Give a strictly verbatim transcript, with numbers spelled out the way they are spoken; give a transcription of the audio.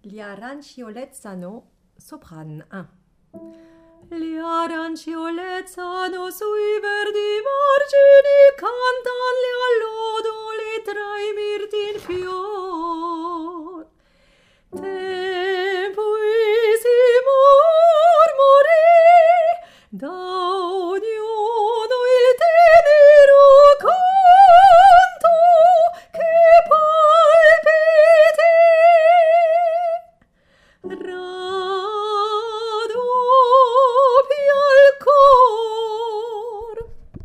Gli aranciolezzano, sopran un. Gli aranciolezzano sui verdi margini, cantano